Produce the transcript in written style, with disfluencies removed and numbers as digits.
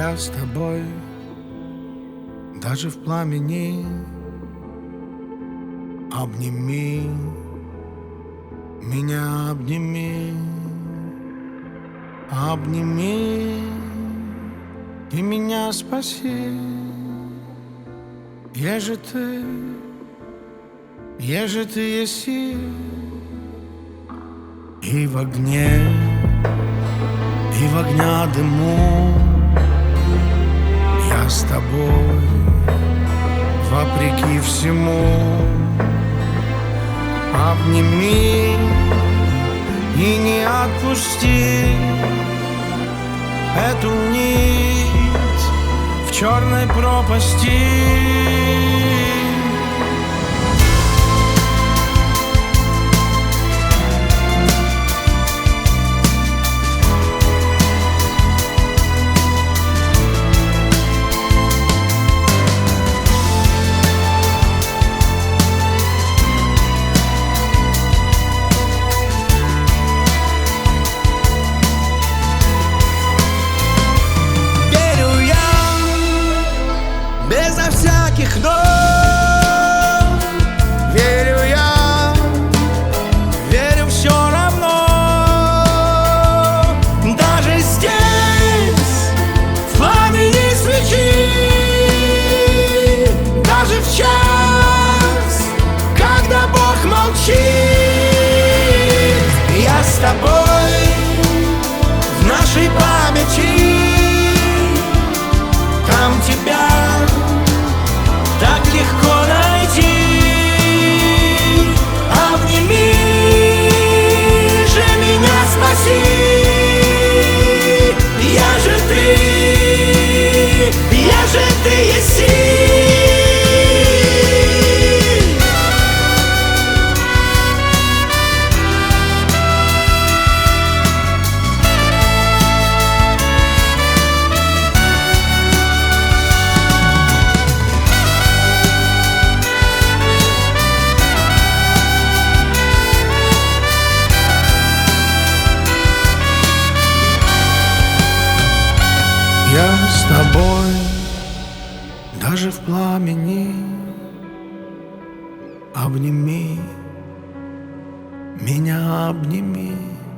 Я с тобой, даже в пламени. Обними меня, обними, обними и меня спаси. Еже ты еси, и в огне, и в огня дыму я с тобой, вопреки всему. Обними и не отпусти эту нить в черной пропасти. Безо всяких «но», верю я, верю все равно. Даже здесь, в пламени свечи, даже в час, когда Бог молчит, я с тобой в нашей памяти. Там тебя так легко найти. Обними же меня, спаси. Я же ты еси. Я с тобой, даже в пламени. Обними меня, обними.